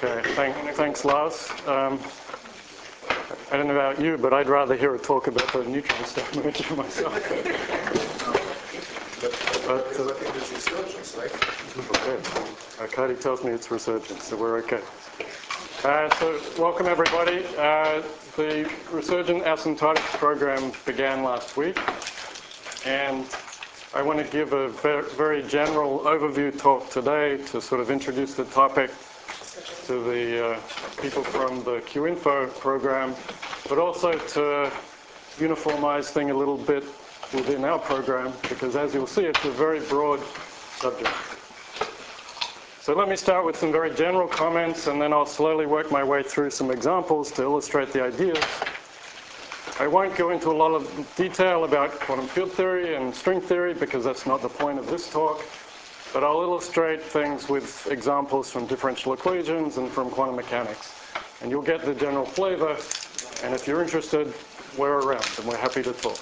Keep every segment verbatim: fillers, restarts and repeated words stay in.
Okay, Thank, thanks, Lars. Um, I don't know about you, but I'd rather hear a talk about the neutron star merger myself. But, uh, it's resurgence, right? okay. Arkady tells me it's resurgence, so we're okay. Uh, so, welcome everybody. Uh, the Resurgent Asymptotics program began last week, and I want to give a very general overview talk today to sort of introduce the topic to the uh, people from the QInfo program, but also to uniformize things a little bit within our program, because as you'll see, it's a very broad subject. So let me start with some very general comments, and then I'll slowly work my way through some examples to illustrate the ideas. I won't go into a lot of detail about quantum field theory and string theory, because that's not the point of this talk. But I'll illustrate things with examples from differential equations and from quantum mechanics. And you'll get the general flavor. And if you're interested, we're around and we're happy to talk.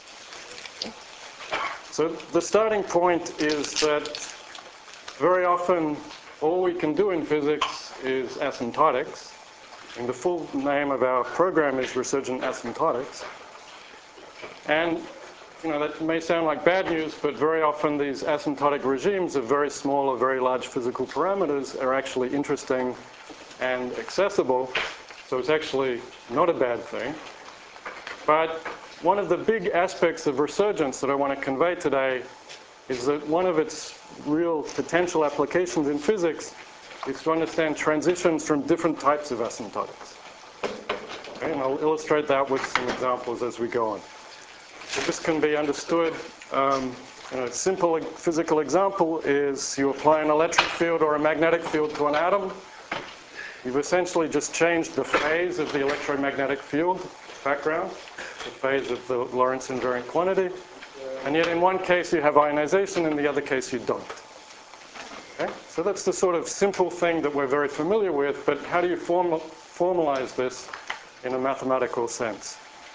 So the starting point is that very often all we can do in physics is asymptotics. And the full name of our program is Resurgent Asymptotics. And you know, that may sound like bad news, but very often these asymptotic regimes of very small or very large physical parameters are actually interesting and accessible. So it's actually not a bad thing. But one of the big aspects of resurgence that I want to convey today is that one of its real potential applications in physics is to understand transitions from different types of asymptotics. Okay, and I'll illustrate that with some examples as we go on. So this can be understood. Um, you know, a simple physical example is you apply an electric field or a magnetic field to an atom. You've essentially just changed the phase of the electromagnetic field background, the phase of the Lorentz invariant quantity. And yet in one case you have ionization, in the other case you don't. Okay? So that's the sort of simple thing that we're very familiar with, but how do you form, formalize this in a mathematical sense?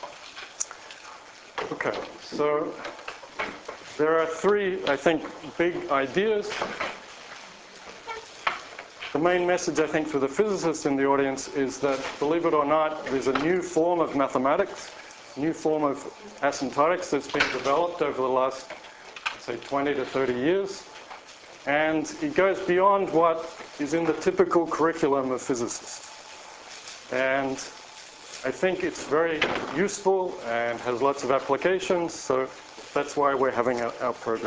Okay, so there are three, I think, big ideas. The main message, I think, for the physicists in the audience is that, believe it or not, there's a new form of mathematics, new form of asymptotics that's been developed over the last, say, twenty to thirty years. And it goes beyond what is in the typical curriculum of physicists. And I think it's very useful and has lots of applications, so that's why we're having our, our program.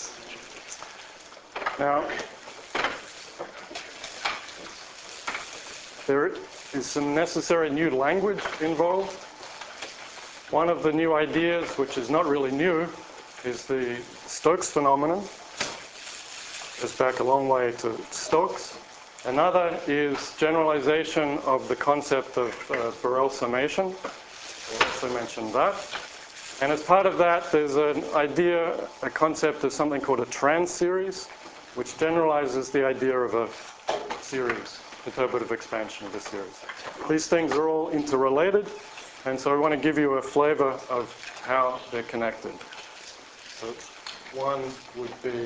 Now, there is some necessary new language involved. One of the new ideas, which is not really new, is the Stokes phenomenon. Goes back a long way to Stokes. Another is generalization of the concept of uh, Borel summation. I also mentioned that. And as part of that, there's an idea, a concept of something called a trans-series, which generalizes the idea of a series, perturbative expansion of a series. These things are all interrelated, and so I want to give you a flavor of how they're connected. So one would be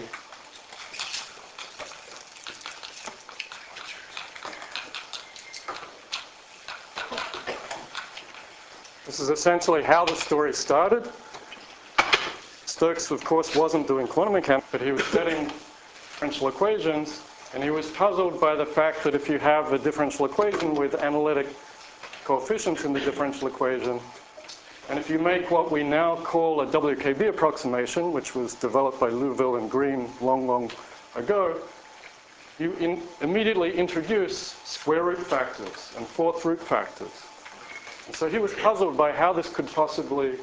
this is essentially how the story started. Stokes, of course, wasn't doing quantum mechanics, but he was studying differential equations, and he was puzzled by the fact that if you have a differential equation with analytic coefficients in the differential equation, and if you make what we now call a W K B approximation, which was developed by Liouville and Green long, long ago, you in immediately introduce square root factors and fourth root factors. And so he was puzzled by how this could possibly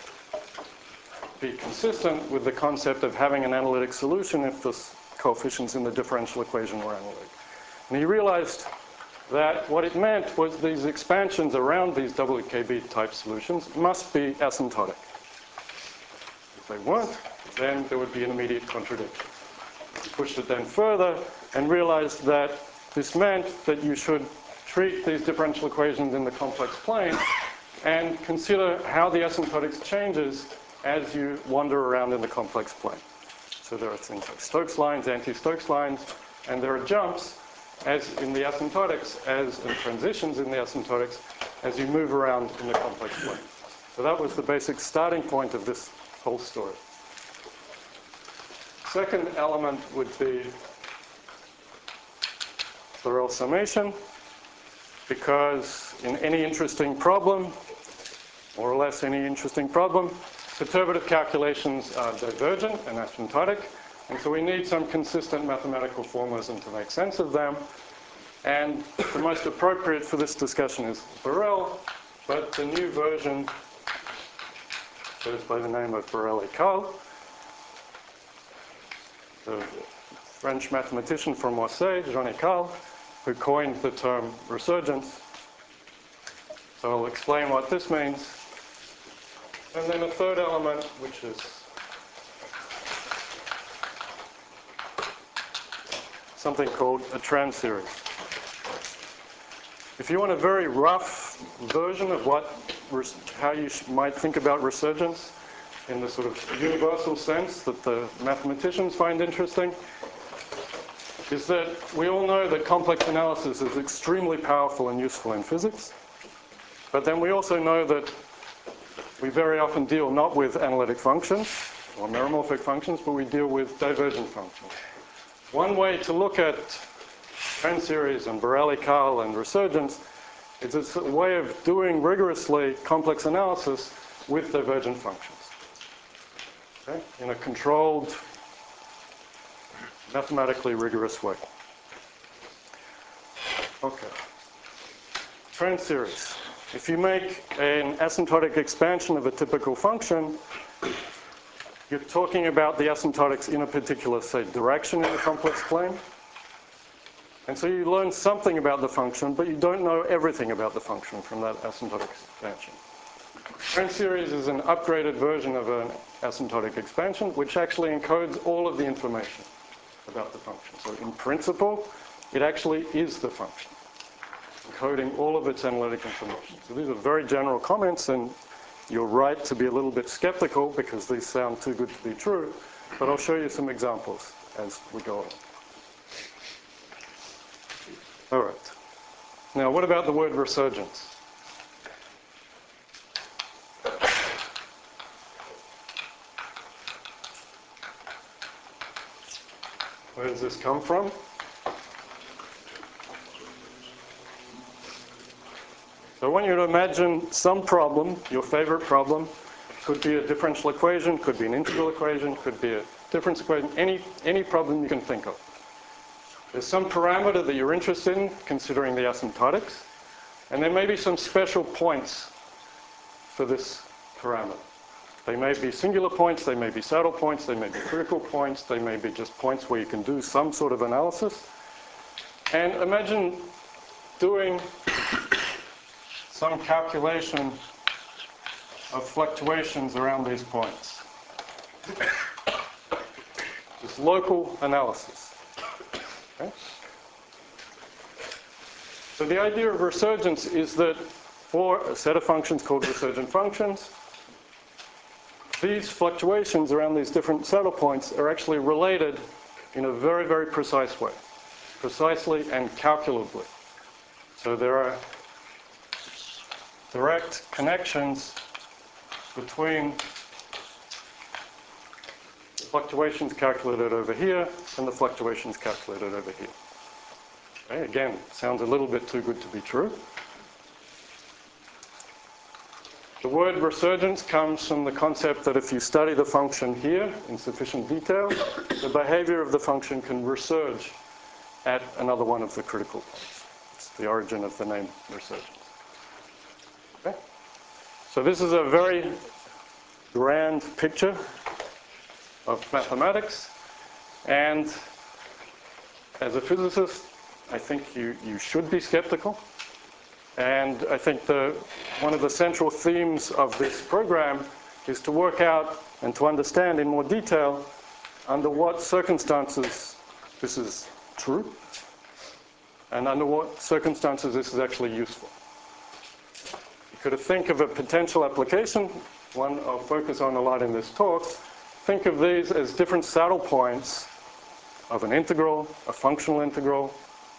be consistent with the concept of having an analytic solution if the coefficients in the differential equation were analytic. And he realized that what it meant was these expansions around these W K B type solutions must be asymptotic. If they weren't, then there would be an immediate contradiction. He pushed it then further and realized that this meant that you should treat these differential equations in the complex plane and consider how the asymptotics changes as you wander around in the complex plane. So there are things like Stokes lines, anti-Stokes lines, and there are jumps. as in the asymptotics, as in transitions in the asymptotics, as you move around in the complex plane. So that was the basic starting point of this whole story. Second element would be Borel summation, because in any interesting problem, more or less any interesting problem, perturbative calculations are divergent and asymptotic, and so we need some consistent mathematical formalism to make sense of them. And the most appropriate for this discussion is Borel, but the new version goes by the name of Borel et al., the French mathematician from Marseille, Jean et al., who coined the term resurgence. So I'll explain what this means. And then a third element, which is something called a trans series. If you want a very rough version of what, how you might think about resurgence in the sort of universal sense that the mathematicians find interesting, is that we all know that complex analysis is extremely powerful and useful in physics. But then we also know that we very often deal not with analytic functions or meromorphic functions, but we deal with divergent functions. One way to look at trans series and Borel et al. And resurgence is a way of doing rigorously complex analysis with divergent functions. Okay? In a controlled, mathematically rigorous way. Okay. Trans series. If you make an asymptotic expansion of a typical function, you're talking about the asymptotics in a particular, say, direction in the complex plane. And so you learn something about the function, but you don't know everything about the function from that asymptotic expansion. Trans series is an upgraded version of an asymptotic expansion, which actually encodes all of the information about the function. So in principle, it actually is the function, encoding all of its analytic information. So these are very general comments, and you're right to be a little bit skeptical because these sound too good to be true, but I'll show you some examples as we go on. All right. Now, what about the word resurgence? Where does this come from? So I want you to imagine some problem, your favorite problem. Could be a differential equation, could be an integral equation, could be a difference equation, any, any problem you can think of. There's some parameter that you're interested in, considering the asymptotics, and there may be some special points for this parameter. They may be singular points, they may be saddle points, they may be critical points, they may be just points where you can do some sort of analysis. And imagine doing some calculation of fluctuations around these points. Just local analysis. Okay? So the idea of resurgence is that for a set of functions called resurgent functions, these fluctuations around these different saddle points are actually related in a very, very precise way, precisely and calculably. So there are direct connections between the fluctuations calculated over here and the fluctuations calculated over here. Okay, again, sounds a little bit too good to be true. The word resurgence comes from the concept that if you study the function here in sufficient detail, the behavior of the function can resurge at another one of the critical points. It's the origin of the name resurgence. Okay? So this is a very grand picture of mathematics, and as a physicist, I think you, you should be skeptical. And I think the, one of the central themes of this program is to work out and to understand in more detail under what circumstances this is true and under what circumstances this is actually useful. You could think of a potential application, one I'll focus on a lot in this talk. Think of these as different saddle points of an integral, a functional integral,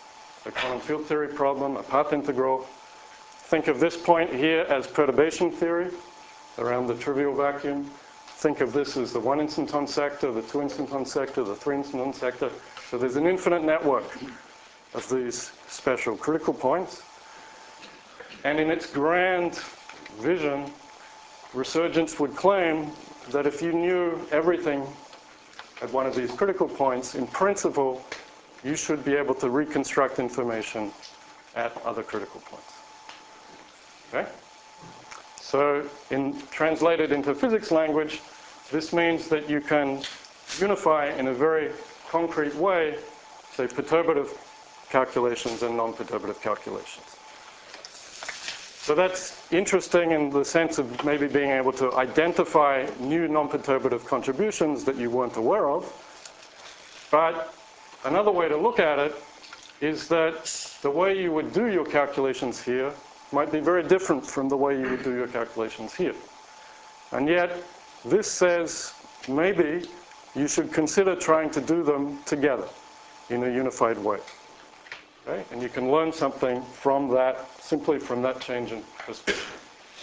a quantum field theory problem, a path integral. Think of this point here as perturbation theory around the trivial vacuum. Think of this as the one instanton sector, the two instanton sector, the three instanton sector. So there's an infinite network of these special critical points. And in its grand vision, Resurgence would claim that if you knew everything at one of these critical points, in principle, you should be able to reconstruct information at other critical points. Okay? So, in, translated into physics language, this means that you can unify in a very concrete way, say, perturbative calculations and non-perturbative calculations. So that's interesting in the sense of maybe being able to identify new non-perturbative contributions that you weren't aware of. But another way to look at it is that the way you would do your calculations here might be very different from the way you would do your calculations here. And yet, this says maybe you should consider trying to do them together in a unified way. Okay? And you can learn something from that, simply from that change in perspective.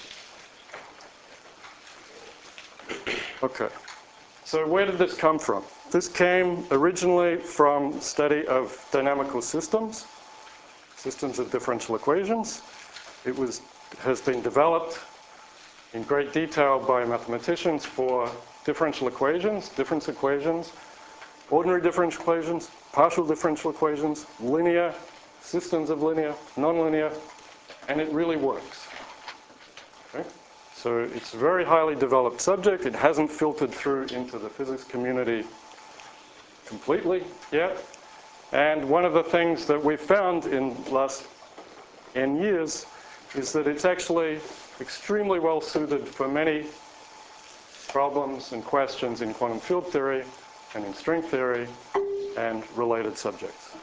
Okay. So where did this come from? This came originally from study of dynamical systems, systems of differential equations. It was, has been developed in great detail by mathematicians for differential equations, difference equations, ordinary differential equations, partial differential equations, linear, systems of linear, nonlinear, and it really works. Okay? So it's a very highly developed subject. It hasn't filtered through into the physics community completely yet. And one of the things that we've found in the last N years is that it's actually extremely well suited for many problems and questions in quantum field theory and in string theory and related subjects.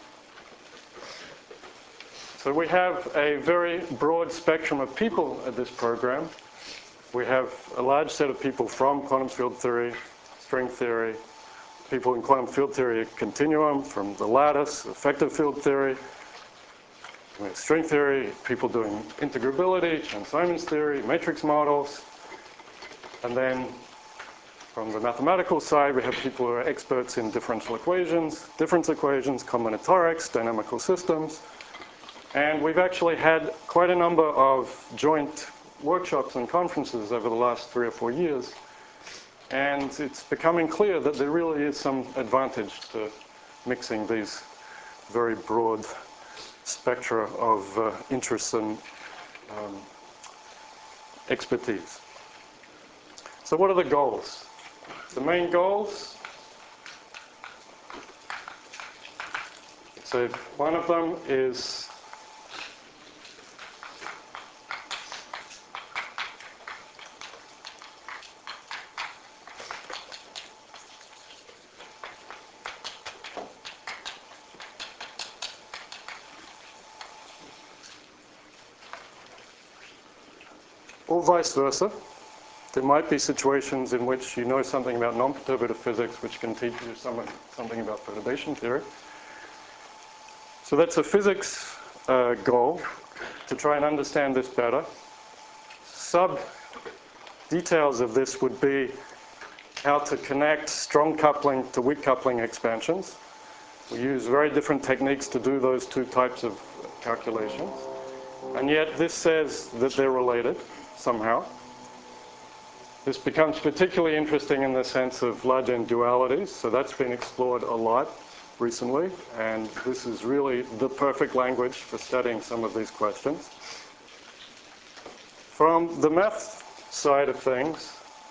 So we have a very broad spectrum of people at this program. We have a large set of people from quantum field theory, string theory, people in quantum field theory continuum, from the lattice, effective field theory, string theory, people doing integrability, Chern-Simons theory, matrix models. And then from the mathematical side, we have people who are experts in differential equations, difference equations, combinatorics, dynamical systems. And we've actually had quite a number of joint workshops and conferences over the last three or four years. And it's becoming clear that there really is some advantage to mixing these very broad spectra of uh, interests and um, expertise. So what are the goals? The main goals, so one of them is or vice versa. There might be situations in which you know something about non-perturbative physics which can teach you some, something about perturbation theory. So that's a physics uh, goal, to try and understand this better. Sub details of this would be how to connect strong coupling to weak coupling expansions. We use very different techniques to do those two types of calculations. And yet this says that they're related somehow. This becomes particularly interesting in the sense of large N dualities, so that's been explored a lot recently, and this is really the perfect language for studying some of these questions. From the math side of things,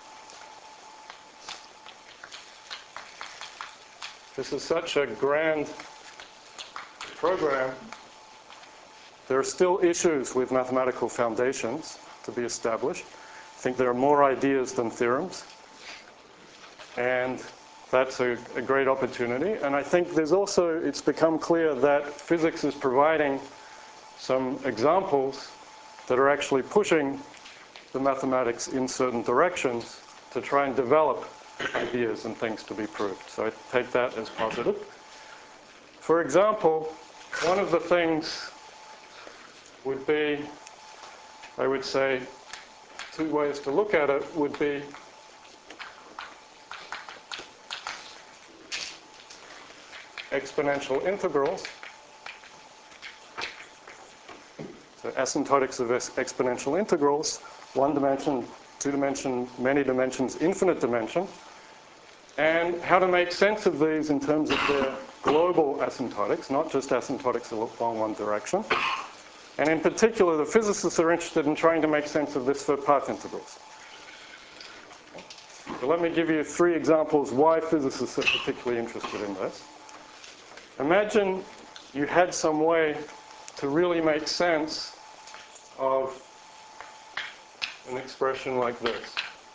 this is such a grand program. There are still issues with mathematical foundations to be established. I think there are more ideas than theorems. And that's a, a great opportunity. And I think there's also, it's become clear that physics is providing some examples that are actually pushing the mathematics in certain directions to try and develop ideas and things to be proved. So I take that as positive. For example, one of the things would be, I would say, two ways to look at it would be exponential integrals. So asymptotics of exponential integrals, one dimension, two dimension, many dimensions, infinite dimension, and how to make sense of these in terms of their global asymptotics, not just asymptotics along one direction. And in particular, the physicists are interested in trying to make sense of this for path integrals. So let me give you three examples why physicists are particularly interested in this. Imagine you had some way to really make sense of an expression like this.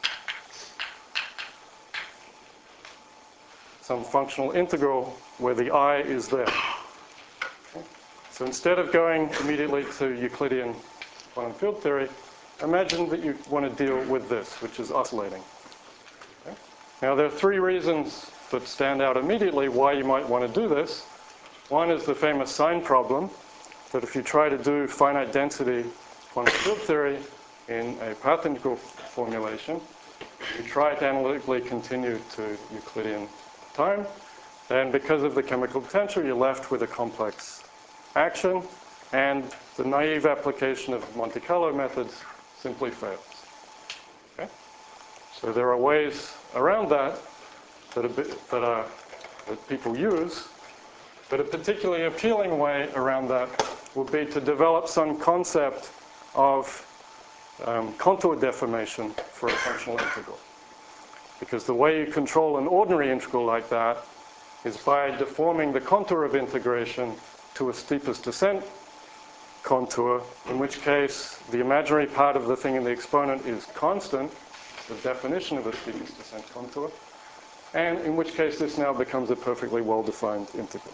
Some functional integral where the I is there. Okay. So instead of going immediately to Euclidean quantum field theory, imagine that you want to deal with this, which is oscillating. Okay. Now there are three reasons that stand out immediately why you might want to do this. One is the famous sign problem, that if you try to do finite density quantum field theory in a path integral formulation, you try to analytically continue to Euclidean time, then because of the chemical potential, you're left with a complex action, and the naive application of Monte Carlo methods simply fails. Okay? So there are ways around that that, are, that, are, that people use, but a particularly appealing way around that would be to develop some concept of um, contour deformation for a functional integral. Because the way you control an ordinary integral like that is by deforming the contour of integration to a steepest descent contour, in which case the imaginary part of the thing in the exponent is constant, the definition of a steepest descent contour, and in which case this now becomes a perfectly well-defined integral.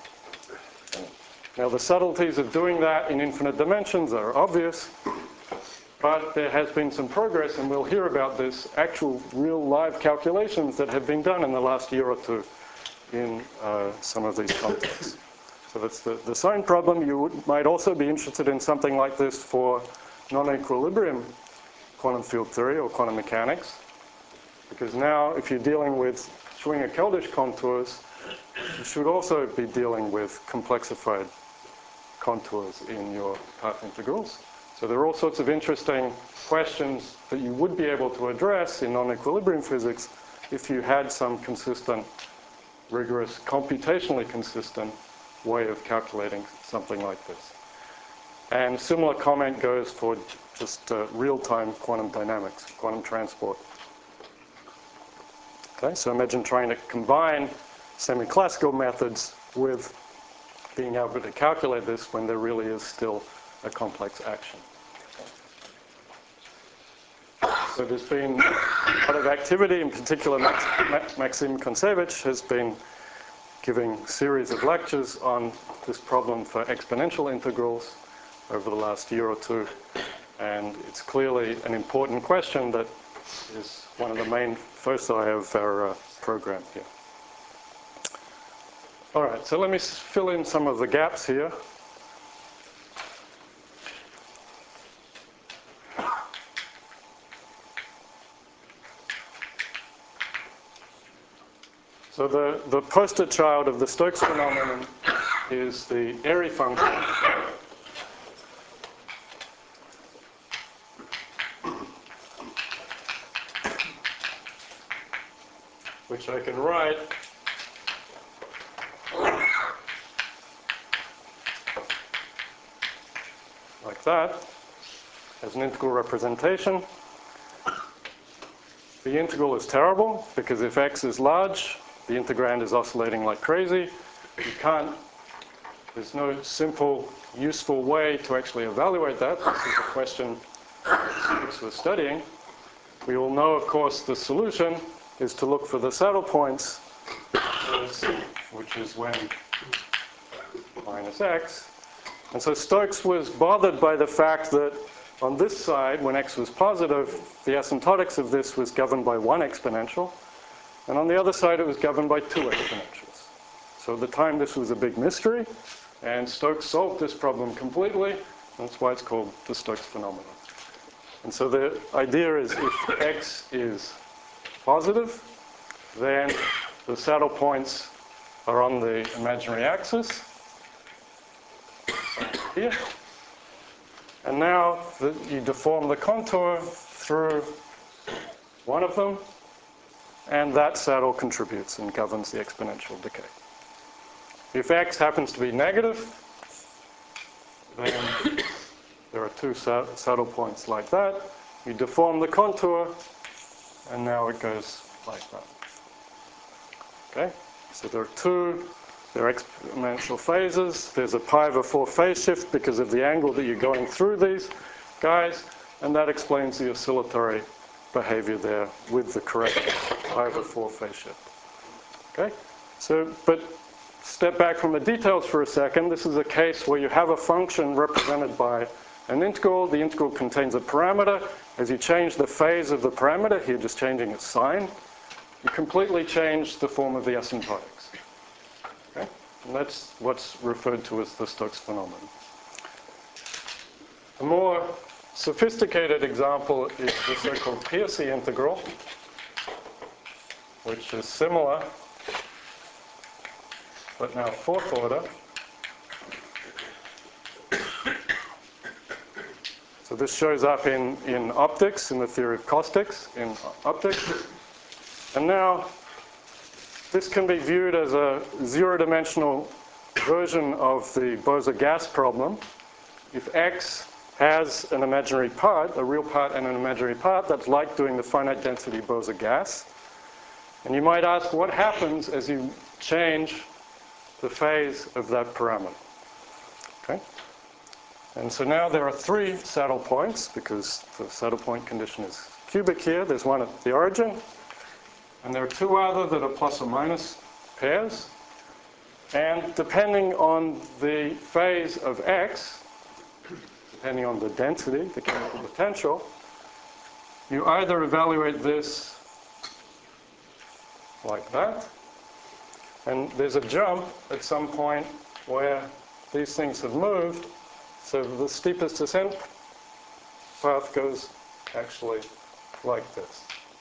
Now the subtleties of doing that in infinite dimensions are obvious, but there has been some progress, and we'll hear about this, actual real live calculations that have been done in the last year or two in uh, some of these contexts. So that's the, the sign problem. You would, might also be interested in something like this for non-equilibrium quantum field theory or quantum mechanics, because now if you're dealing with Schwinger-Keldysh contours, you should also be dealing with complexified contours in your path integrals. So there are all sorts of interesting questions that you would be able to address in non-equilibrium physics if you had some consistent, rigorous, computationally consistent way of calculating something like this. And similar comment goes for just uh, real-time quantum dynamics, quantum transport. Okay, so imagine trying to combine semi-classical methods with being able to calculate this when there really is still a complex action. So there's been a lot of activity, in particular Max, Maxim Kontsevich has been giving a series of lectures on this problem for exponential integrals over the last year or two, and it's clearly an important question that is one of the main foci of our uh, program here. All right, so let me fill in some of the gaps here. So the, the poster child of the Stokes phenomenon is the Airy function. Which I can write like that as an integral representation. The integral is terrible because if x is large, the integrand is oscillating like crazy. You can't, there's no simple, useful way to actually evaluate that. This is a question Stokes was studying. We all know, of course, the solution is to look for the saddle points, which is when minus x. And so Stokes was bothered by the fact that on this side, when x was positive, the asymptotics of this was governed by one exponential. And on the other side, it was governed by two exponentials. So at the time, this was a big mystery. And Stokes solved this problem completely. That's why it's called the Stokes phenomenon. And so the idea is if x is positive, then the saddle points are on the imaginary axis here. And now the, you deform the contour through one of them, and that saddle contributes and governs the exponential decay. If x happens to be negative, then there are two saddle points like that. You deform the contour, and now it goes like that. Okay? So there are two, there are exponential phases. There's a pi over four phase shift because of the angle that you're going through these guys, and that explains the oscillatory behavior there with the correct pi over four phase shift. Okay? So, but step back from the details for a second. This is a case where you have a function represented by an integral. The integral contains a parameter. As you change the phase of the parameter, here just changing its sign, you completely change the form of the asymptotics. Okay? And that's what's referred to as the Stokes phenomenon. A more sophisticated example is the so-called Pearcey integral, which is similar, but now fourth order. So this shows up in, in optics, in the theory of caustics, in optics. And now this can be viewed as a zero-dimensional version of the Bose gas problem. If x has an imaginary part, a real part and an imaginary part, that's like doing the finite density Bose gas. And you might ask, what happens as you change the phase of that parameter? Okay? And so now there are three saddle points, because the saddle point condition is cubic here. There's one at the origin, and there are two other that are plus or minus pairs. And depending on the phase of x, depending on the density, the chemical potential, you either evaluate this like that, and there's a jump at some point where these things have moved, so the steepest descent path goes actually like this.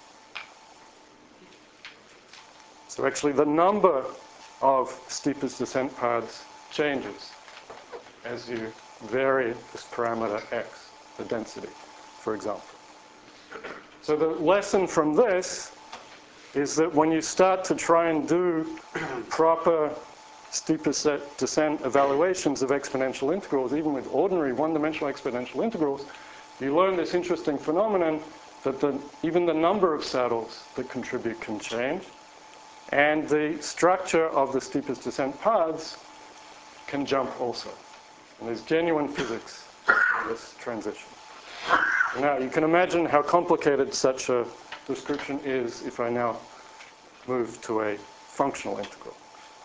So actually the number of steepest descent paths changes as you vary this parameter x, the density, for example. So the lesson from this is that when you start to try and do proper steepest descent evaluations of exponential integrals, even with ordinary one-dimensional exponential integrals, you learn this interesting phenomenon that the, even the number of saddles that contribute can change, and the structure of the steepest descent paths can jump also. And there's genuine physics in this transition. Now, you can imagine how complicated such a description is if I now move to a functional integral.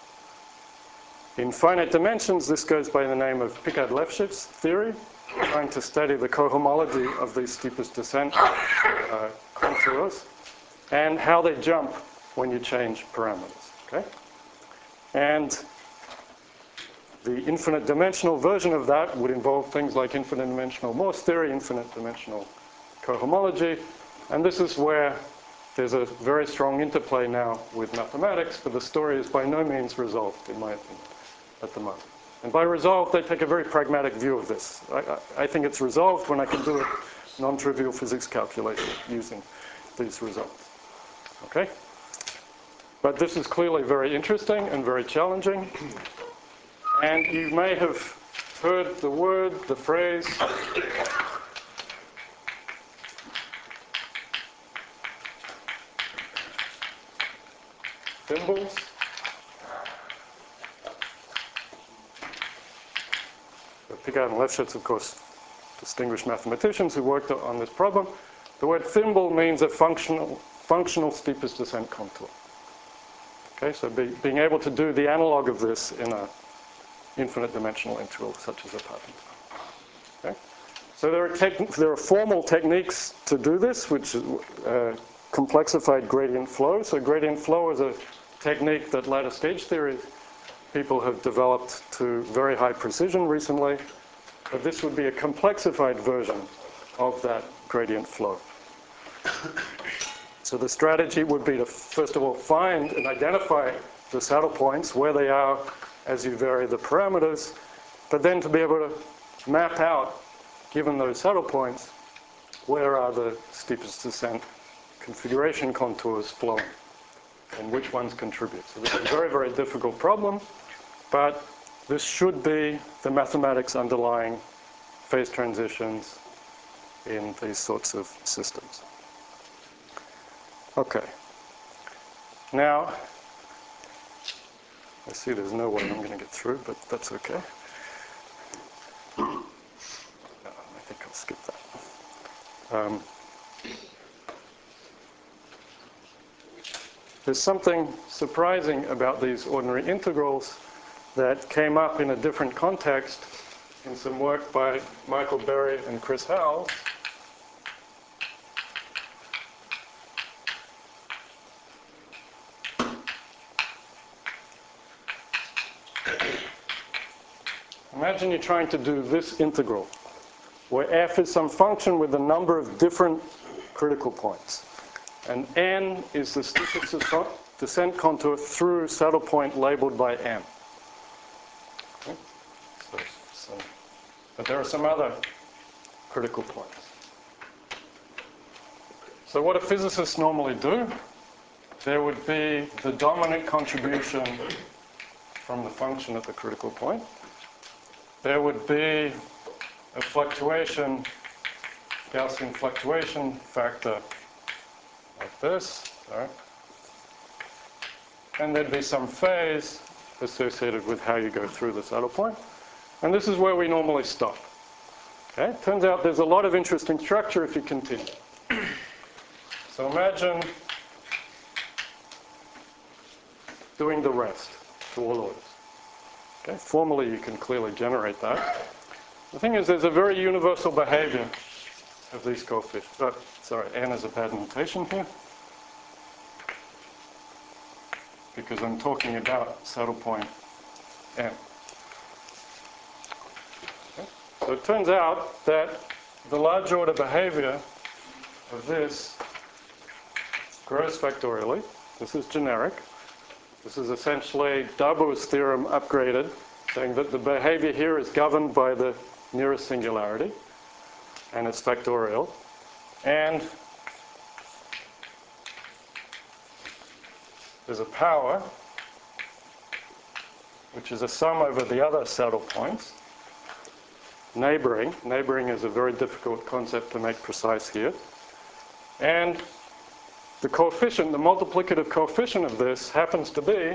In finite dimensions, this goes by the name of Picard-Lefschetz theory, trying to study the cohomology of these steepest descent uh, contours and how they jump when you change parameters. Okay? And the infinite dimensional version of that would involve things like infinite dimensional Morse theory, infinite dimensional cohomology, and this is where there's a very strong interplay now with mathematics, but the story is by no means resolved, in my opinion, at the moment. And by resolved, they take a very pragmatic view of this. I, I, I think it's resolved when I can do a non-trivial physics calculation using these results. Okay? But this is clearly very interesting and very challenging. And you may have heard the word, the phrase, thimbles. Picard and Lefschetz, of course, distinguished mathematicians who worked on this problem. The word thimble means a functional, functional steepest descent contour. Okay, so be, being able to do the analog of this in a infinite dimensional integral such as a pattern. Okay? So there are, there are formal techniques to do this, which is uh, complexified gradient flow. So gradient flow is a technique that lattice gauge theory people have developed to very high precision recently, but this would be a complexified version of that gradient flow. So the strategy would be to, first of all, find and identify the saddle points, where they are as you vary the parameters, but then to be able to map out, given those saddle points, where are the steepest descent configuration contours flowing, and which ones contribute. So this is a very, very difficult problem, but this should be the mathematics underlying phase transitions in these sorts of systems. Okay. Now, I see there's no way I'm going to get through, but that's okay. No, I think I'll skip that. Um, there's something surprising about these ordinary integrals that came up in a different context in some work by Michael Berry and Chris Howells. Imagine you're trying to do this integral, where f is some function with a number of different critical points, and n is the steepest descent contour through saddle point labeled by n. Okay. So, so, but there are some other critical points. So what do physicists normally do? There would be the dominant contribution from the function at the critical point. There would be a fluctuation, Gaussian fluctuation factor like this, sorry. And there'd be some phase associated with how you go through the saddle point. And this is where we normally stop. Okay? Turns out there's a lot of interesting structure if you continue. So imagine doing the rest to all orders. Okay, formally, you can clearly generate that. The thing is, there's a very universal behavior of these coefficients. Oh, sorry, n is a bad notation here, because I'm talking about saddle point n. Okay. So it turns out that the large order behavior of this grows factorially. This is generic. This is essentially Darboux theorem upgraded, saying that the behavior here is governed by the nearest singularity, and it's factorial. And there's a power, which is a sum over the other saddle points. Neighboring. Neighboring is a very difficult concept to make precise here. And the coefficient, the multiplicative coefficient of this happens to be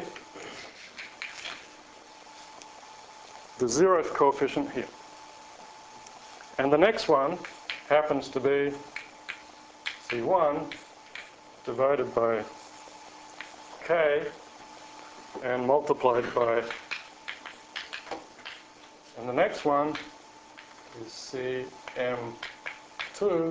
the zeroth coefficient here. And the next one happens to be C one divided by K and multiplied by, and the next one is C M two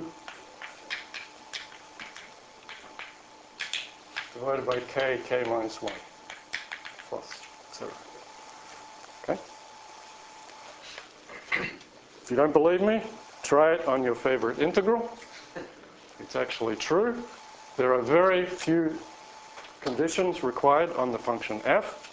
divided by k, k minus one, plus zero. Okay? If you don't believe me, try it on your favorite integral. It's actually true. There are very few conditions required on the function f.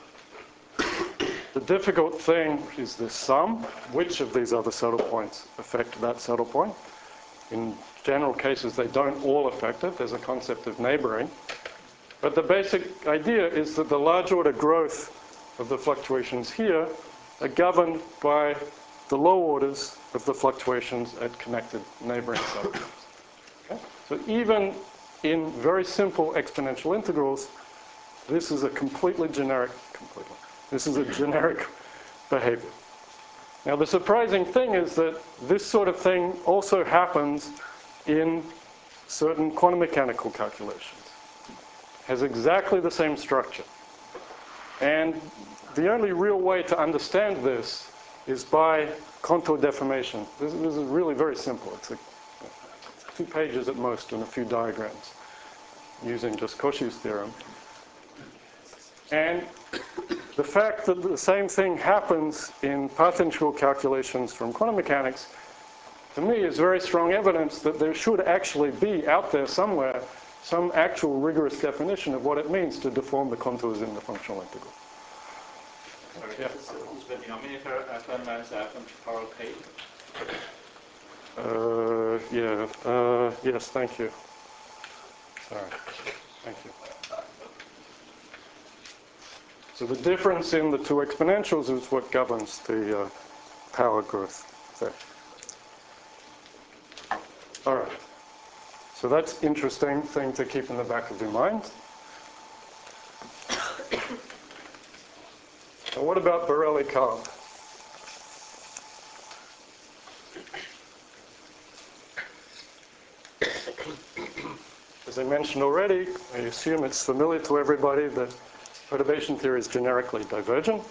The difficult thing is this sum. Which of these other saddle points affect that saddle point? In general cases, they don't all affect it. There's a concept of neighboring. But the basic idea is that the large order growth of the fluctuations here are governed by the low orders of the fluctuations at connected neighboring saddle points. Okay? So even in very simple exponential integrals, this is a completely generic, completely, this is a generic behavior. Now the surprising thing is that this sort of thing also happens in certain quantum mechanical calculations. Has exactly the same structure. And the only real way to understand this is by contour deformation. This, this is really very simple. It's like two pages at most and a few diagrams using just Cauchy's theorem. And the fact that the same thing happens in path integral calculations from quantum mechanics, to me, is very strong evidence that there should actually be out there somewhere some actual rigorous definition of what it means to deform the contours in the functional integral. Sorry, Yeah. is, is the denominator f n minus f n to the power k? Uh, yeah, uh, yes, thank you. Sorry, thank you. So the difference in the two exponentials is what governs the uh, power growth there. All right. So that's interesting thing to keep in the back of your mind. Now what about Borel-Écarl? As I mentioned already, I assume it's familiar to everybody that perturbation theory is generically divergent.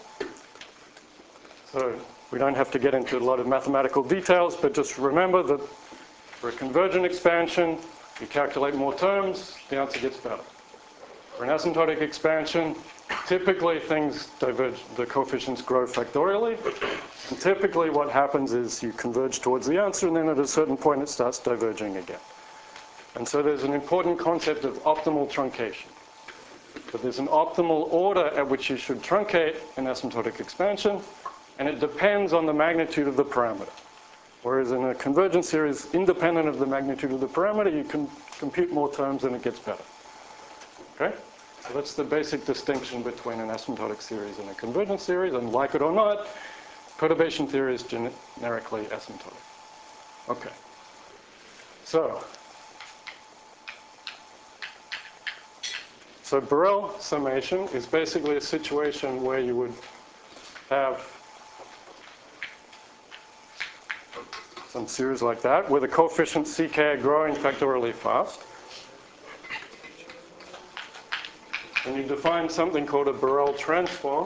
So we don't have to get into a lot of mathematical details, but just remember that for a convergent expansion, you calculate more terms, the answer gets better. For an asymptotic expansion, typically things diverge, the coefficients grow factorially. And typically what happens is you converge towards the answer, and then at a certain point it starts diverging again. And so there's an important concept of optimal truncation. But there's an optimal order at which you should truncate an asymptotic expansion, and it depends on the magnitude of the parameter. Whereas in a convergent series, independent of the magnitude of the parameter, you can compute more terms and it gets better. Okay? So that's the basic distinction between an asymptotic series and a convergent series, and like it or not, perturbation theory is generically asymptotic. Okay. So, so Borel summation is basically a situation where you would have some series like that, where the coefficients C K are growing factorially fast. And you define something called a Borel transform,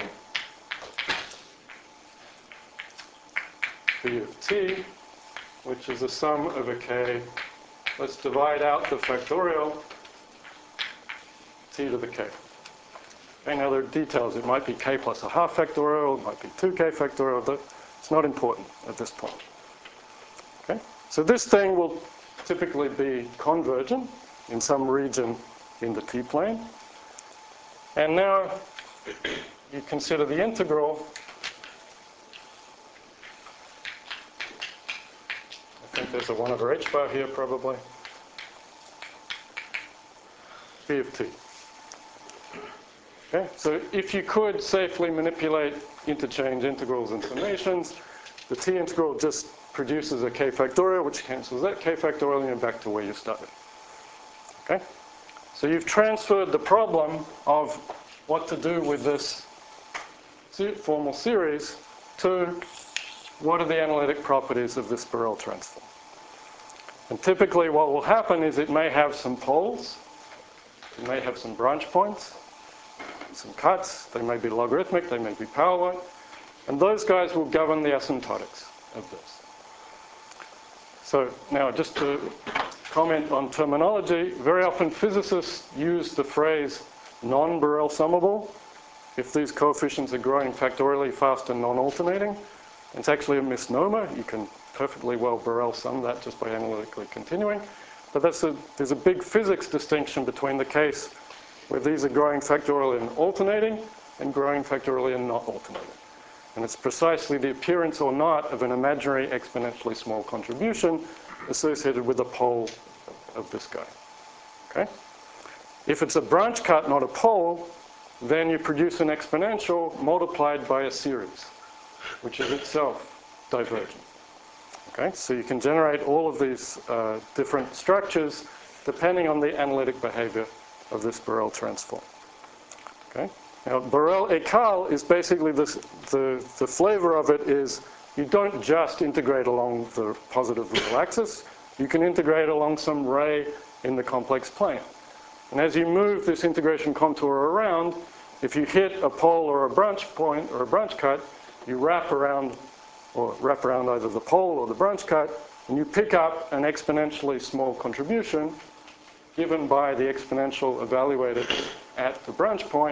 B of t, which is a sum over k. Let's divide out the factorial, t to the k. Okay, now there are details. It might be k plus a half factorial, it might be two k factorial. It's not important at this point. Okay? So this thing will typically be convergent in some region in the t-plane. And now you consider the integral. I think there's a one over h bar here probably. B of t. Okay? So if you could safely manipulate interchange integrals and summations, the t integral just produces a k factorial, which cancels that k factorial, and you're back to where you started. Okay? So you've transferred the problem of what to do with this formal series to what are the analytic properties of this Borel transform. And typically what will happen is it may have some poles, it may have some branch points, some cuts, they may be logarithmic, they may be power law, and those guys will govern the asymptotics of this. So now just to comment on terminology, very often physicists use the phrase non-Borel summable if these coefficients are growing factorially fast and non-alternating. It's actually a misnomer. You can perfectly well Borel sum that just by analytically continuing. But that's a, there's a big physics distinction between the case where these are growing factorially and alternating and growing factorially and not alternating. And it's precisely the appearance or not of an imaginary exponentially small contribution associated with the pole of this guy. Okay? If it's a branch cut, not a pole, then you produce an exponential multiplied by a series, which is itself divergent. Okay? So you can generate all of these uh, different structures depending on the analytic behavior of this Borel transform. Okay? Now, Borel-Écarl is basically this, the, the flavor of it is you don't just integrate along the positive real axis, you can integrate along some ray in the complex plane. And as you move this integration contour around, if you hit a pole or a branch point or a branch cut, you wrap around, or wrap around either the pole or the branch cut, and you pick up an exponentially small contribution given by the exponential evaluated at the branch point,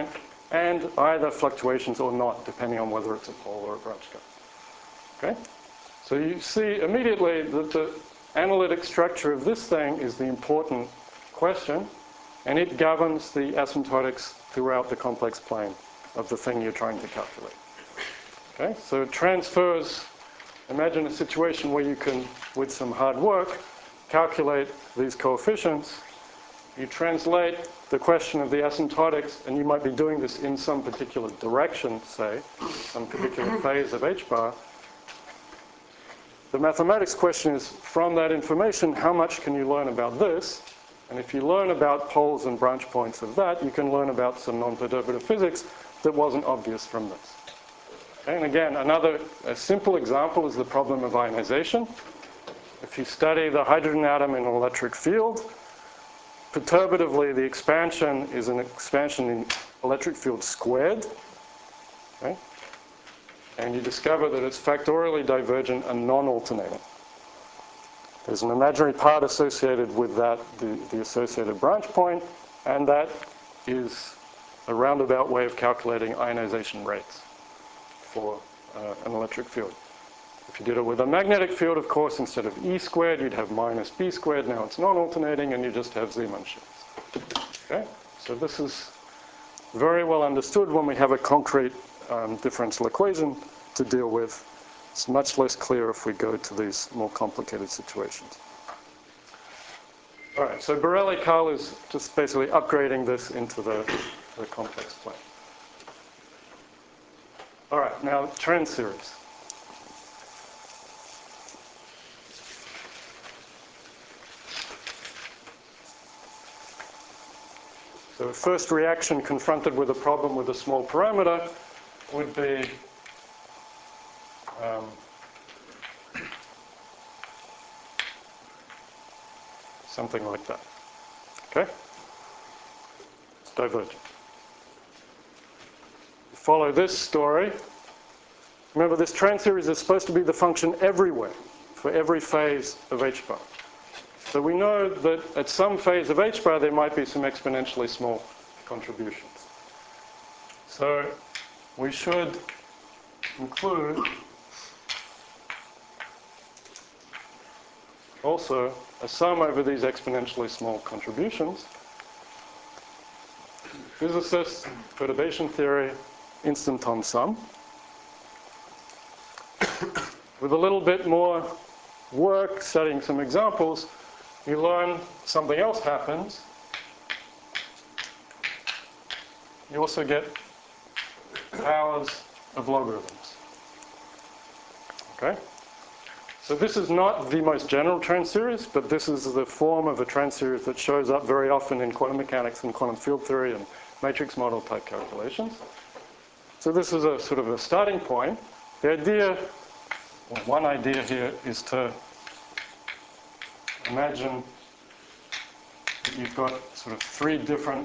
and either fluctuations or not, depending on whether it's a pole or a branch cut. Okay? So you see immediately that the analytic structure of this thing is the important question, and it governs the asymptotics throughout the complex plane of the thing you're trying to calculate. Okay? So it transfers, imagine a situation where you can, with some hard work, calculate these coefficients. You translate the question of the asymptotics, and you might be doing this in some particular direction, say, some particular phase of h bar. The mathematics question is, from that information, how much can you learn about this? And if you learn about poles and branch points of that, you can learn about some non-perturbative physics that wasn't obvious from this. Okay, and again, another a simple example is the problem of ionization. If you study the hydrogen atom in an electric field, perturbatively, the expansion is an expansion in electric field squared. Okay? And you discover that it's factorially divergent and non-alternating. There's an imaginary part associated with that, the, the associated branch point, and that is a roundabout way of calculating ionization rates for uh, an electric field. If you did it with a magnetic field, of course, instead of E squared, you'd have minus B squared. Now it's non-alternating, and you just have Zeeman shifts. Okay? So this is very well understood when we have a concrete um, differential equation to deal with. It's much less clear if we go to these more complicated situations. All right, so Borelli-Karl is just basically upgrading this into the, the complex plane. All right, now trend series. So the first reaction confronted with a problem with a small parameter would be um, something like that. Okay? It's divergent. Follow this story. Remember, this trend series is supposed to be the function everywhere for every phase of h bar. So we know that at some phase of h bar, there might be some exponentially small contributions. So we should include also a sum over these exponentially small contributions. Physicists, perturbation theory, instanton sum. With a little bit more work, studying some examples, you learn something else happens. You also get powers of logarithms. Okay? So this is not the most general trend series, but this is the form of a trend series that shows up very often in quantum mechanics and quantum field theory and matrix model type calculations. So this is a sort of a starting point. The idea, well, one idea here is to imagine that you've got sort of three different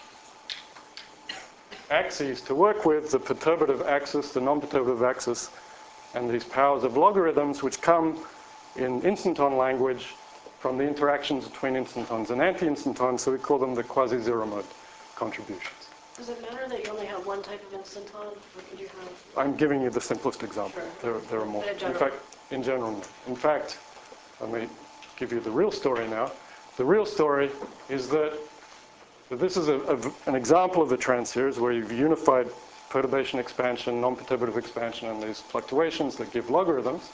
axes to work with, the perturbative axis, the non-perturbative axis, and these powers of logarithms, which come in instanton language from the interactions between instantons and anti-instantons, so we call them the quasi-zero mode contributions. Does it matter that you only have one type of instanton, or could you have... I'm giving you the simplest example. Sure. There, there are more. In In general. fact, in general, no. In fact, let me give you the real story now. The real story is that this is a, a, an example of a trend series where you've unified perturbation expansion, non-perturbative expansion, and these fluctuations that give logarithms.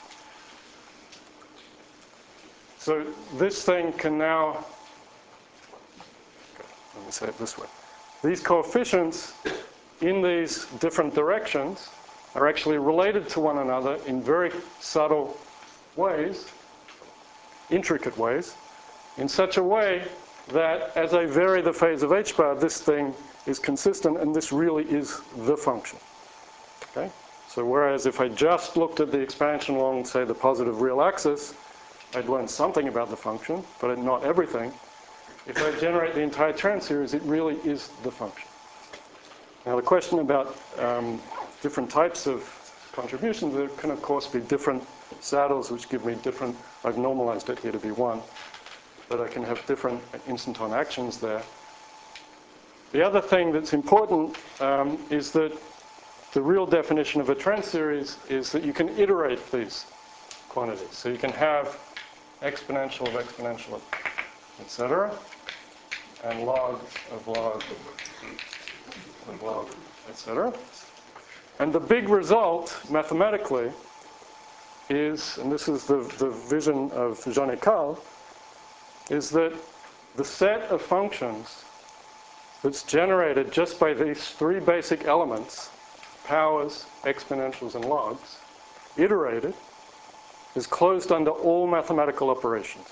So this thing can now, okay, let me say it this way. These coefficients in these different directions are actually related to one another in very subtle ways, intricate ways, in such a way that as I vary the phase of h bar, this thing is consistent, and this really is the function. Okay? So whereas if I just looked at the expansion along, say, the positive real axis, I'd learn something about the function, but not everything. If I generate the entire trend series, it really is the function. Now the question about um, different types of contributions, there can of course be different saddles which give me different, I've normalized it here to be one, but I can have different instanton actions there. the other thing that's important um, is that the real definition of a trend series is that you can iterate these quantities. So you can have exponential of exponential, et cetera, and log of log of log, et cetera. And the big result, mathematically, is, and this is the, the vision of Jean École, is that the set of functions that's generated just by these three basic elements, powers, exponentials, and logs, iterated, is closed under all mathematical operations.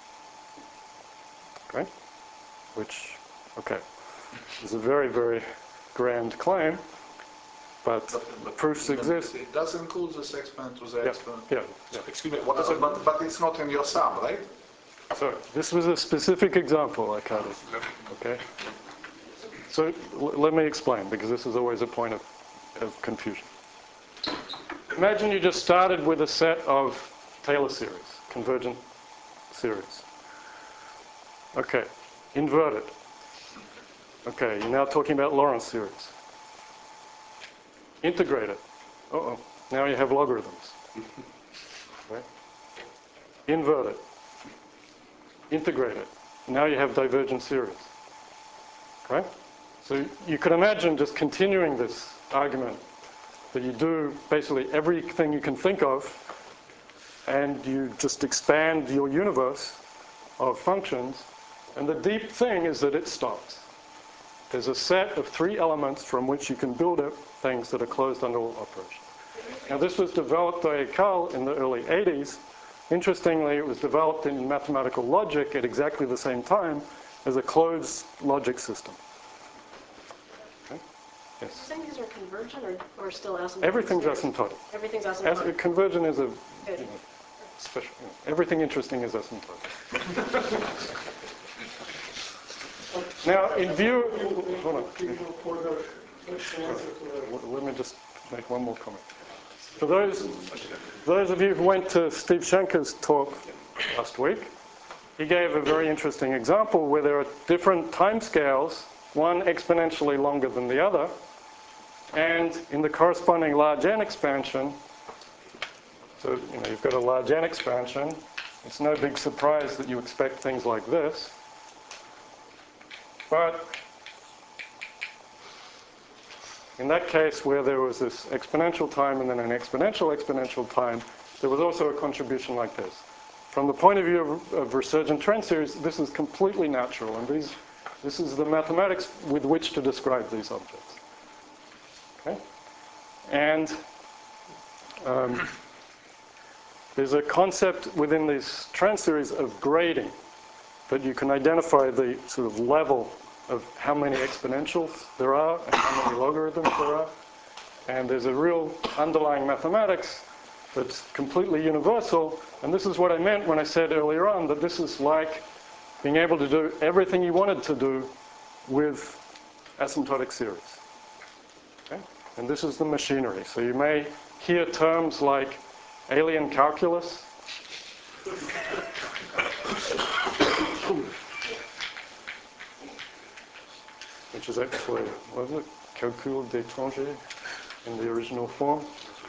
Okay? Which, okay, is a very, very grand claim, but, But, but proofs exist. It does include this exponent to the Yeah, exponent. yeah, yeah. Excuse me, what is it? But, but it's not in your sum, right? So this was a specific example I counted. Okay? So l- let me explain, because this is always a point of, of confusion. Imagine you just started with a set of Taylor series, convergent series. Okay, invert it. Okay, you're now talking about Lorentz series. Integrate it. Uh-oh, now you have logarithms. Right? Invert it. Integrate it. Now you have divergent series. Okay? So you could imagine just continuing this argument that you do basically everything you can think of, and you just expand your universe of functions, and the deep thing is that it stops. There's a set of three elements from which you can build up things that are closed under all operations. Now this was developed by École in the early eighties. Interestingly, it was developed in mathematical logic at exactly the same time as a closed logic system. Okay? Yes? Are you saying these are convergent or, or still asymptotic? Everything's series? asymptotic. Everything's As, asymptotic. convergent is a, Good. you know, special, you know, everything interesting is asymptotic. Now, in view, hold on. Let me just make one more comment. For those, those of you who went to Steve Shanker's talk last week, he gave a very interesting example where there are different timescales, one exponentially longer than the other, and in the corresponding large N expansion, so you know, you've got a large N expansion, it's no big surprise that you expect things like this. But in that case where there was this exponential time and then an exponential exponential time, there was also a contribution like this. From the point of view of, of resurgent trend series, this is completely natural, and these, this is the mathematics with which to describe these objects. Okay? And um, there's a concept within these trend series of grading, that you can identify the sort of level of how many exponentials there are and how many logarithms there are. And there's a real underlying mathematics that's completely universal. And this is what I meant when I said earlier on that this is like being able to do everything you wanted to do with asymptotic series. Okay? And this is the machinery. So you may hear terms like alien calculus. Which is actually, what was it? Calcul d'étranger in the original form.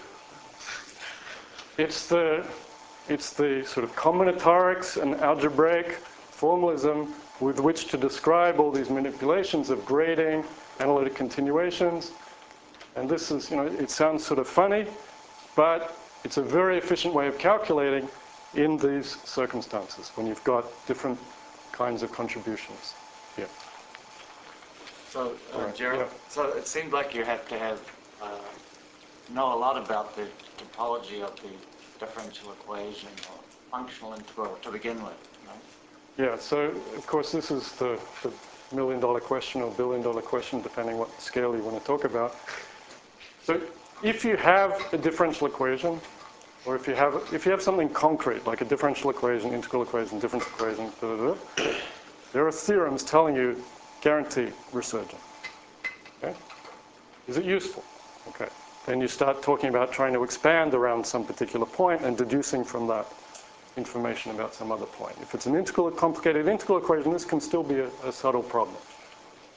It's the, it's the sort of combinatorics and algebraic formalism with which to describe all these manipulations of grading, analytic continuations. And this is, you know, it sounds sort of funny, but it's a very efficient way of calculating in these circumstances when you've got different kinds of contributions. Yeah. So, uh, Right, Gerald, yeah. so it seems like you have to have uh, know a lot about the topology of the differential equation or functional integral to begin with, right? Yeah, so of course this is the, the million dollar question or billion dollar question, depending what scale you want to talk about. So if you have a differential equation, or if you have if you have something concrete like a differential equation, integral equation, differential equation, blah, blah, blah, there are theorems telling you guarantee resurgent. Okay? Is it useful? Okay. Then you start talking about trying to expand around some particular point and deducing from that information about some other point. If it's an integral, complicated integral equation, this can still be a, a subtle problem. Okay?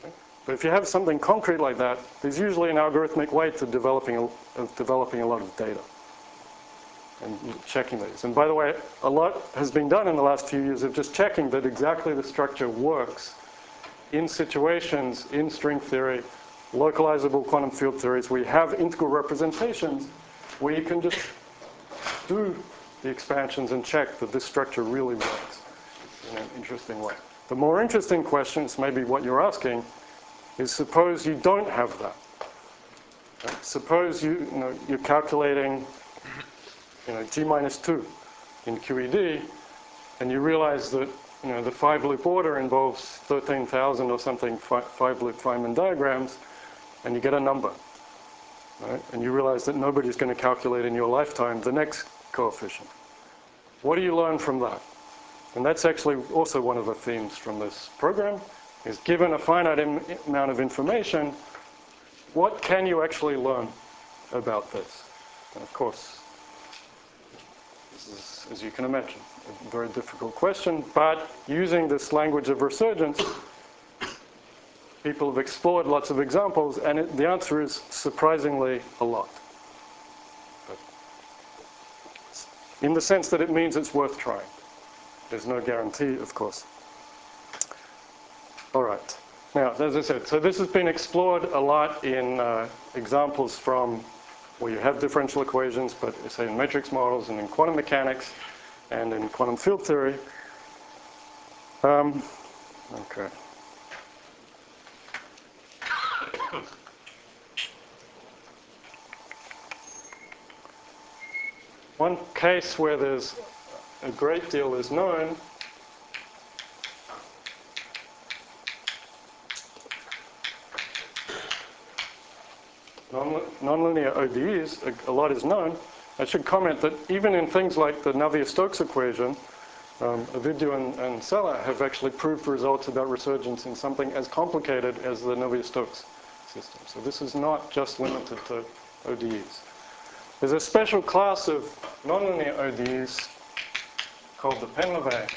But if you have something concrete like that, there's usually an algorithmic way to developing a, of developing a lot of data and checking these. And by the way, a lot has been done in the last few years of just checking that exactly the structure works in situations, in string theory, localizable quantum field theories, where you have integral representations, where you can just do the expansions and check that this structure really works in an interesting way. The more interesting questions, maybe what you're asking, is suppose you don't have that. Right? Suppose you, you know, you're calculating you know, G minus two in Q E D, and you realize that you know, the five-loop order involves thirteen thousand or something five-loop Feynman diagrams, and you get a number. Right? And you realize that nobody's going to calculate in your lifetime the next coefficient. What do you learn from that? And that's actually also one of the themes from this program, is given a finite im- amount of information, what can you actually learn about this? And of course, this is, as you can imagine, a very difficult question, but using this language of resurgence, people have explored lots of examples, and it, the answer is surprisingly a lot. But in the sense that it means it's worth trying. There's no guarantee, of course. All right. Now, as I said, so this has been explored a lot in uh, examples from where you have differential equations, but say in matrix models and in quantum mechanics and in quantum field theory. Um, okay. One case where there's a great deal is known non nonlinear O D Es, a, a lot is known. I should comment that even in things like the Navier-Stokes equation, um, Ovidiu and, and Sella have actually proved results about resurgence in something as complicated as the Navier-Stokes system. So this is not just limited to O D Es. There's a special class of nonlinear O D Es called the Penlevet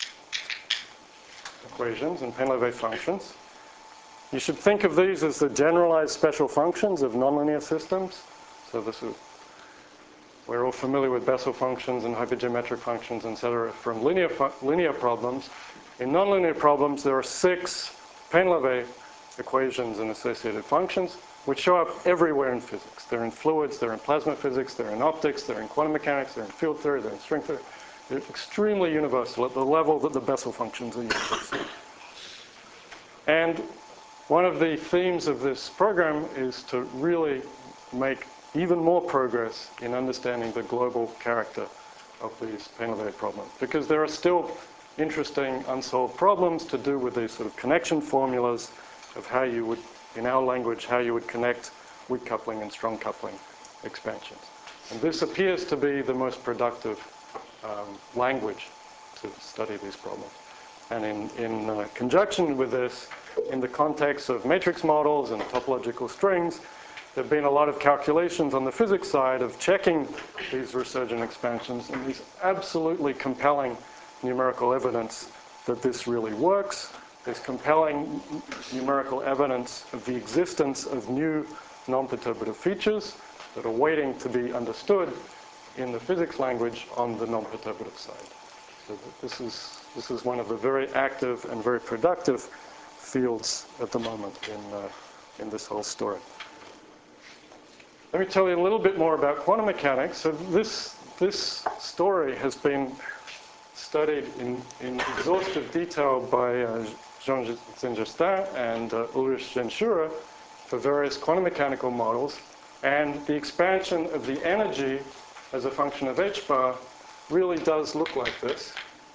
equations and Penlevet functions. You should think of these as the generalized special functions of nonlinear systems. So this is, we're all familiar with Bessel functions and hypergeometric functions, et cetera, from linear, linear problems. In nonlinear problems, there are six Penlevet equations and associated functions, which show up everywhere in physics. They're in fluids, they're in plasma physics, they're in optics, they're in quantum mechanics, they're in field theory, they're in string theory. They're extremely universal at the level that the Bessel functions are universal. And one of the themes of this program is to really make even more progress in understanding the global character of these Penlevet problems, because there are still interesting unsolved problems to do with these sort of connection formulas of how you would, in our language, how you would connect weak coupling and strong coupling expansions. And this appears to be the most productive um, language to study these problems. And in, in uh, conjunction with this, in the context of matrix models and topological strings, there have been a lot of calculations on the physics side of checking these resurgent expansions, and there's absolutely compelling numerical evidence that this really works. There's compelling numerical evidence of the existence of new non-perturbative features that are waiting to be understood in the physics language on the non-perturbative side. So this is, this is one of the very active and very productive fields at the moment in, uh, in this whole story. Let me tell you a little bit more about quantum mechanics. So this, this story has been studied in, in exhaustive detail by uh, Jean Zingerstein and uh, Ulrich Genschura for various quantum mechanical models. And the expansion of the energy as a function of h bar really does look like this.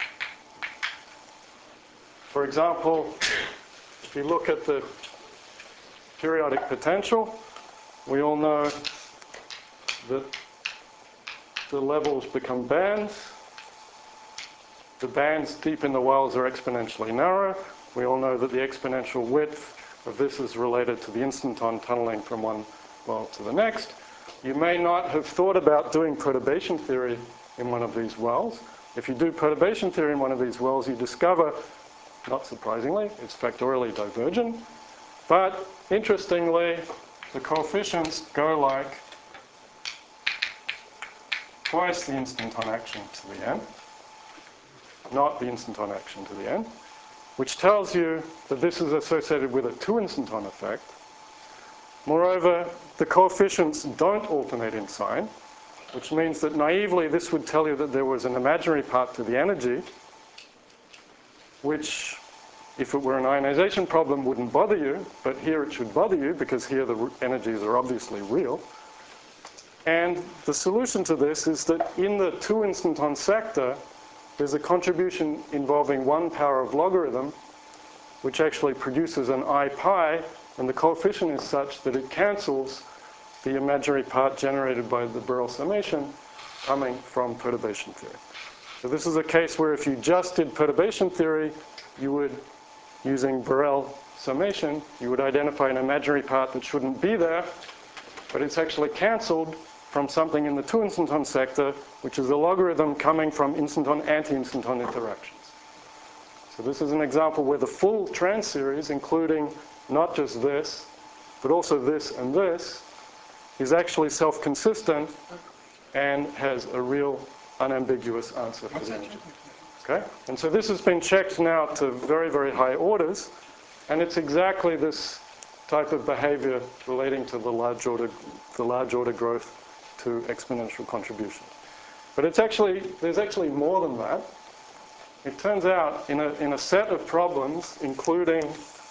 For example, if you look at the periodic potential, we all know that the levels become bands. The bands deep in the wells are exponentially narrow. We all know that the exponential width of this is related to the instanton tunneling from one well to the next. You may not have thought about doing perturbation theory in one of these wells. If you do perturbation theory in one of these wells, you discover, not surprisingly, it's factorially divergent. But interestingly, the coefficients go like twice the instanton action to the n, not the instanton action to the n, which tells you that this is associated with a two-instanton effect. Moreover, the coefficients don't alternate in sign, which means that naively this would tell you that there was an imaginary part to the energy, which, if it were an ionization problem, wouldn't bother you, but here it should bother you because here the energies are obviously real. And the solution to this is that in the two-instanton sector, there's a contribution involving one power of logarithm, which actually produces an I pi, and the coefficient is such that it cancels the imaginary part generated by the Borel summation coming from perturbation theory. So this is a case where if you just did perturbation theory, you would, using Borel summation, you would identify an imaginary part that shouldn't be there, but it's actually cancelled from something in the two-instanton sector, which is a logarithm coming from instanton anti-instanton interactions. So this is an example where the full trans series, including not just this, but also this and this, is actually self-consistent and has a real unambiguous answer for the energy. Okay? And so this has been checked now to very, very high orders, and it's exactly this type of behavior relating to the large order, the large order growth to exponential contribution. But it's actually, there's actually more than that. It turns out in a, in a set of problems, including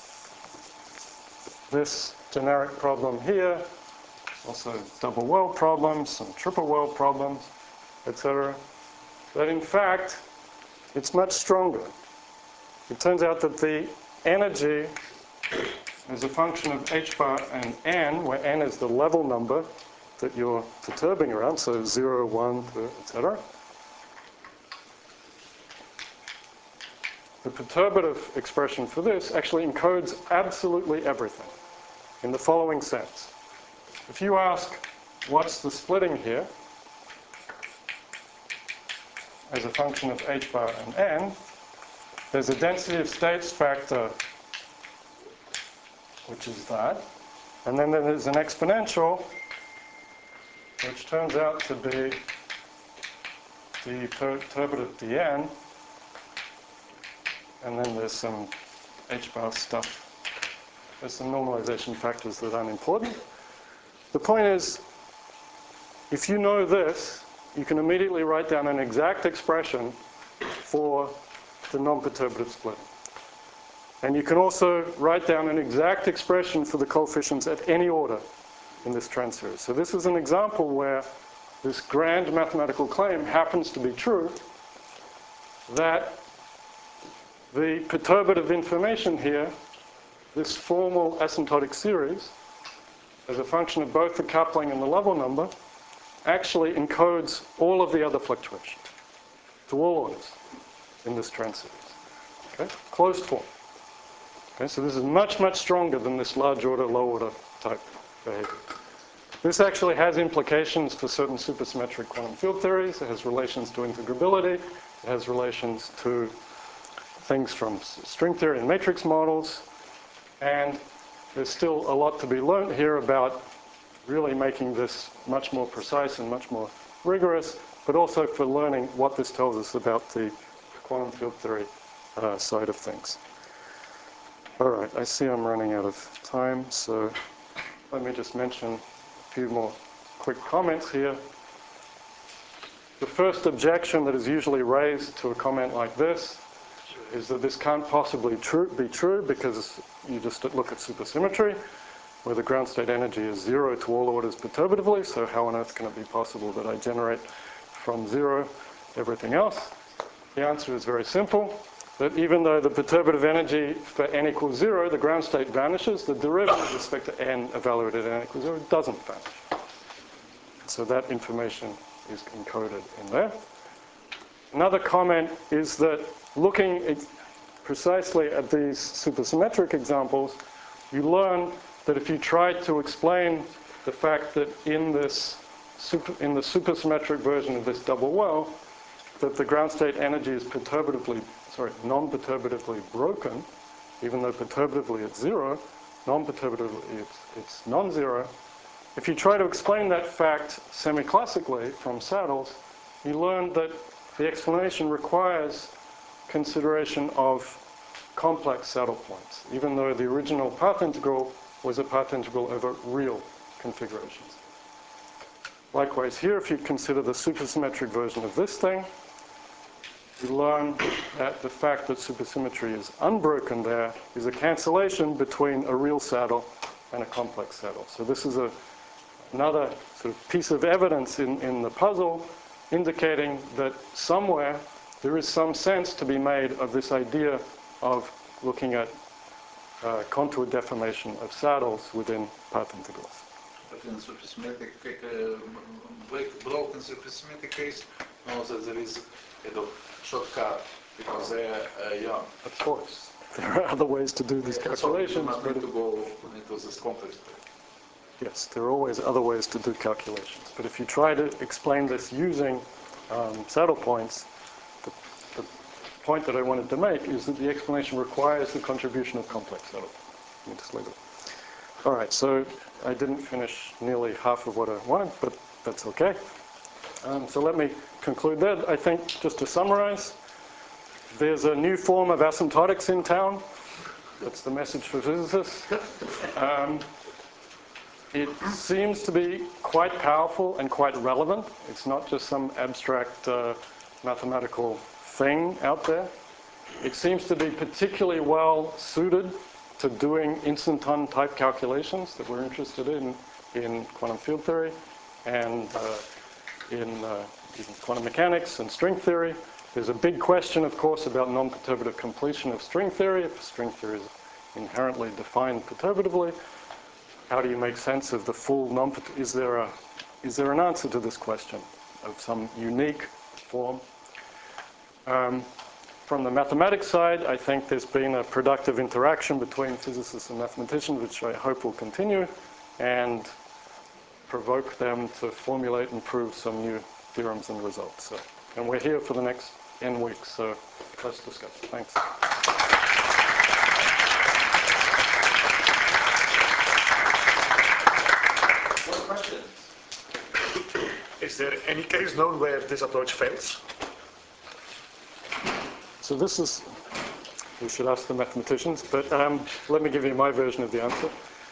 this generic problem here, also double world problems, some triple world problems, et cetera, that in fact, it's much stronger. It turns out that the energy is a function of h bar and n, where n is the level number that you're perturbing around, so zero, one, et cetera. The perturbative expression for this actually encodes absolutely everything in the following sense. If you ask, what's the splitting here, as a function of h bar and n, there's a density of states factor, which is that, and then there's an exponential, which turns out to be the perturbative dn, and then there's some h bar stuff. There's some normalization factors that aren't important. The point is, if you know this, you can immediately write down an exact expression for the non-perturbative splitting. And you can also write down an exact expression for the coefficients at any order in this trans series. So this is an example where this grand mathematical claim happens to be true, that the perturbative information here, this formal asymptotic series, as a function of both the coupling and the level number, actually encodes all of the other fluctuations to all orders in this trans series. Okay? Closed form. Okay, so this is much, much stronger than this large order, low order type behavior. This actually has implications for certain supersymmetric quantum field theories. It has relations to integrability. It has relations to things from string theory and matrix models. And there's still a lot to be learned here about really making this much more precise and much more rigorous, but also for learning what this tells us about the quantum field theory uh, side of things. All right, I see I'm running out of time, so let me just mention a few more quick comments here. The first objection that is usually raised to a comment like this is that this can't possibly true, be true because you just look at supersymmetry, where the ground state energy is zero to all orders perturbatively, so how on earth can it be possible that I generate from zero everything else? The answer is very simple, that even though the perturbative energy for n equals zero, the ground state vanishes, the derivative with respect to n evaluated at n equals zero doesn't vanish. So that information is encoded in there. Another comment is that looking at precisely at these supersymmetric examples, you learn that if you try to explain the fact that in this super, in the supersymmetric version of this double well, that the ground state energy is perturbatively, sorry, non-perturbatively broken, even though perturbatively it's zero, non-perturbatively it's, it's non-zero. If you try to explain that fact semi-classically from saddles, you learn that the explanation requires consideration of complex saddle points, even though the original path integral was a path integral over real configurations. Likewise here, if you consider the supersymmetric version of this thing, you learn that the fact that supersymmetry is unbroken there is a cancellation between a real saddle and a complex saddle. So this is a, another sort of piece of evidence in, in the puzzle indicating that somewhere there is some sense to be made of this idea of looking at uh, contour deformation of saddles within path integrals. But in supersymmetric, uh, break- broken supersymmetric case, knows that there is a shortcut because they are uh, young. Of course, there are other ways to do these calculations. So you but do not need it- to go into this complex. Yes, there are always other ways to do calculations. But if you try to explain this using um, saddle points, the, the point that I wanted to make is that the explanation requires the contribution of complex saddle. Let me just leave it. All right, so I didn't finish nearly half of what I wanted, but that's okay. Um, so let me conclude that. I think, just to summarize, there's a new form of asymptotics in town. That's the message for physicists. Um, It seems to be quite powerful and quite relevant. It's not just some abstract uh, mathematical thing out there. It seems to be particularly well suited to doing instanton type calculations that we're interested in in quantum field theory and uh, in, uh, in quantum mechanics and string theory. There's a big question, of course, about non-perturbative completion of string theory. If string theory is inherently defined perturbatively, how do you make sense of the full non? Is there a, is there an answer to this question of some unique form? Um, from the mathematics side, I think there's been a productive interaction between physicists and mathematicians, which I hope will continue, and provoke them to formulate and prove some new theorems and results. So, and we're here for the next N weeks, so let's discuss. Thanks. Question. Is there any case known where this approach fails? So this is, we should ask the mathematicians, but um, let me give you my version of the answer.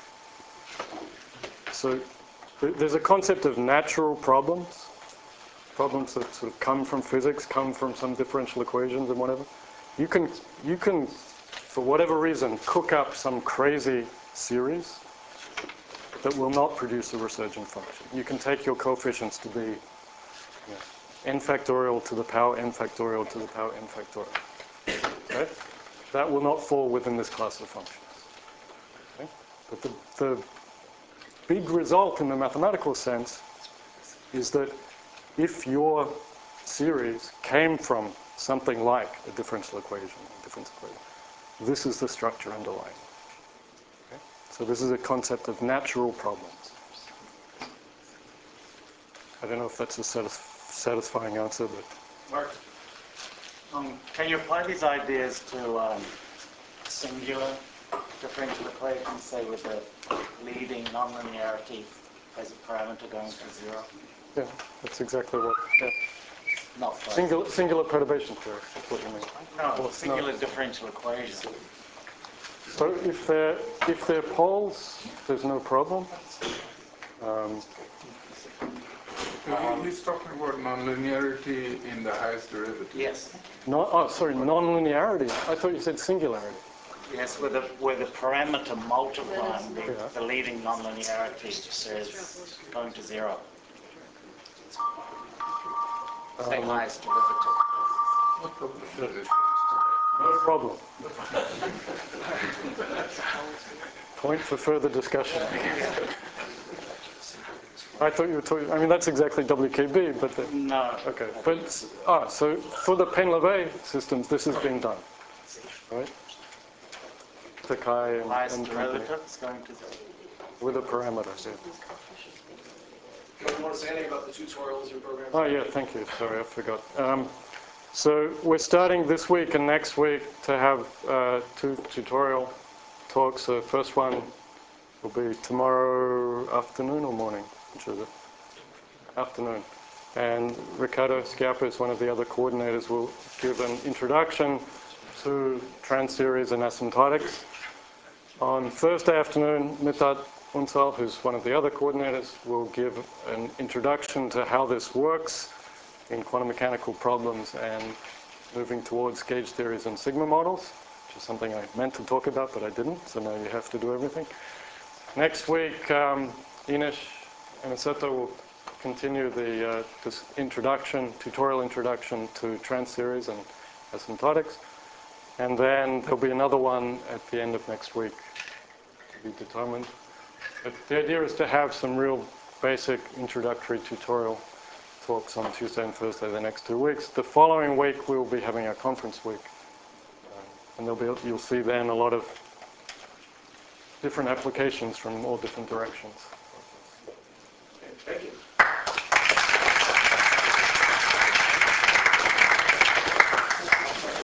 So th- there's a concept of natural problems, problems that sort of come from physics, come from some differential equations and whatever. You can, you can, for whatever reason, cook up some crazy series that will not produce a resurgent function. You can take your coefficients to be, you know, n factorial to the power n factorial to the power n factorial. Okay? That will not fall within this class of functions. Okay? But the, the big result in the mathematical sense is that if your series came from something like a differential equation, a difference equation, this is the structure underlying. So this is a concept of natural problems. I don't know if that's a satis- satisfying answer, but... Mark, um, can you apply these ideas to um, singular differential equations, say with the leading nonlinearity as a parameter going to zero? Yeah, that's exactly what... Yeah. Not quite. Singular, singular perturbation theory, that's what you mean. No, Well, it's singular not. differential equation. So if they're, if they're poles, there's no problem. Um, He- He's talking about nonlinearity in the highest derivative. Yes. no, oh, sorry, nonlinearity. I thought you said singularity. Yes, with the, with the parameter multiplying the, Yeah. the leading nonlinearity is going to zero. Say Um, highest derivative. What problem is it? No problem. Point for further discussion. I thought you were talking, I mean, that's exactly W K B, but the, No. okay. But, ah, so for the Penn-LaVey systems, this has been done, right? Takai and, Highest and company, derivative is going to zero. with the parameters, yeah. Do you want to say anything about the tutorials your program? Oh, yeah, thank you. Sorry, I forgot. Um, so we're starting this week and next week to have uh, two tutorial talks. The first one will be tomorrow afternoon or morning, which is it? Afternoon. And Ricardo Schiappa is one of the other coordinators, will give an introduction to trans-series and asymptotics. On Thursday afternoon, Mithat Unsal, who's one of the other coordinators, will give an introduction to how this works in quantum mechanical problems and moving towards gauge theories and sigma models, which is something I meant to talk about, but I didn't, so now you have to do everything. Next week, um, Ines Aniceto will continue the uh, this introduction, tutorial introduction to trans-series and asymptotics. And then there'll be another one at the end of next week to be determined. But the idea is to have some real basic introductory tutorial talks on Tuesday and Thursday the next two weeks. The following week we'll be having our conference week. Uh, and there'll be, you'll see then a lot of different applications from all different directions. Thank you.